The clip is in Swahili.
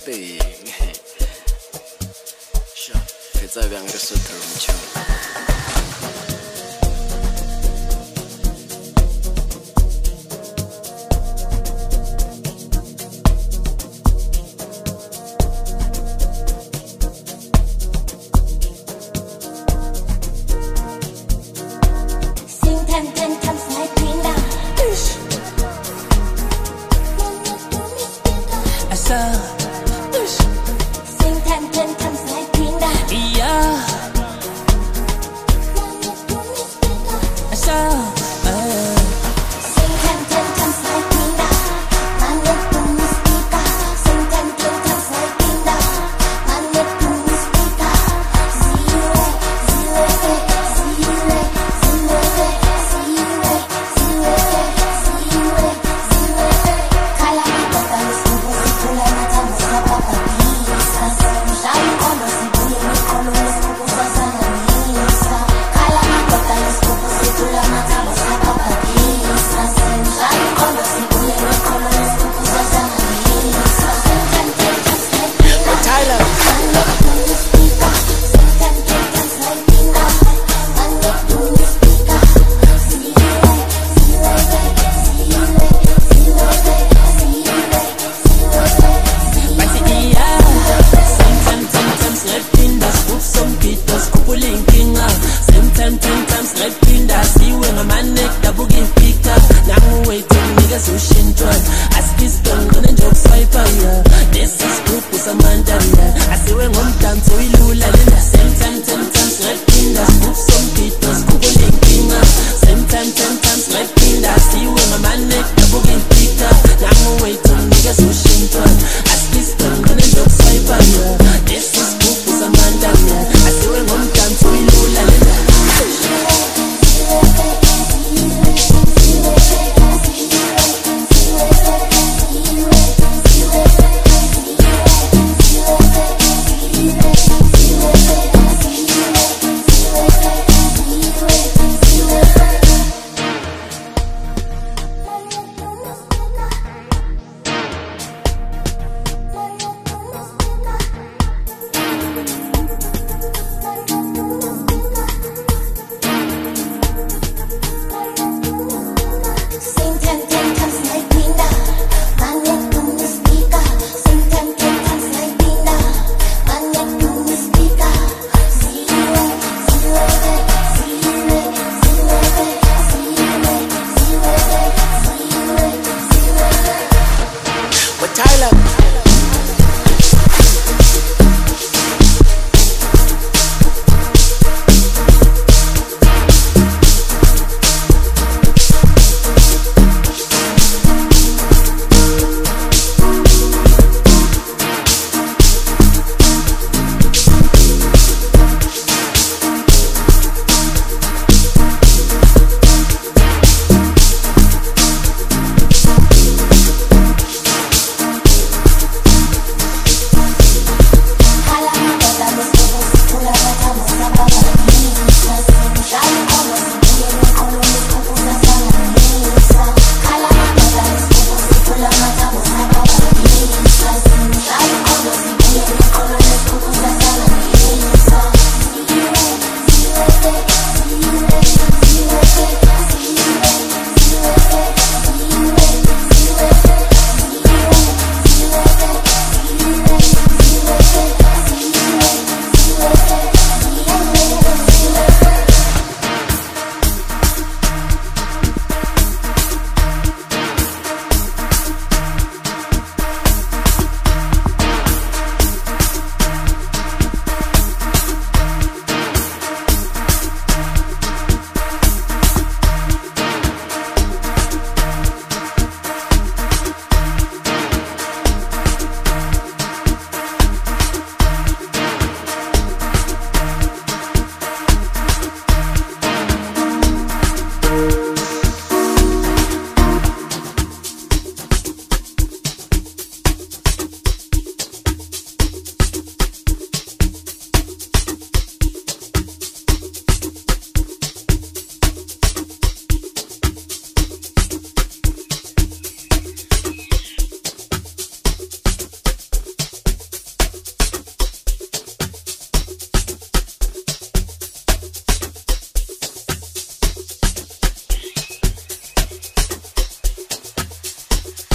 thing. Sure, fetsa bjang re sotho mtšhong. Sing 10 times like Pinda. Yeah. Sing 10 times like Pinda. Manet Pumispika. Sing 10 times like Pinda. Manet Pumispika. Zile, zile, zile, zile, zile, zile, zile. Kala kota nisikubu sikula na tamu sababa pisa. Shai kono sibuye mikono nisikubu sasa na nisa. Kala kota nisikubu sikula na tamu sababa pisa. Shai kono sibuye mikono nisikubu sasa na nisa. Tyler. This is group with Samantha. I see when I'm done, so we lose. Same time, 10 times,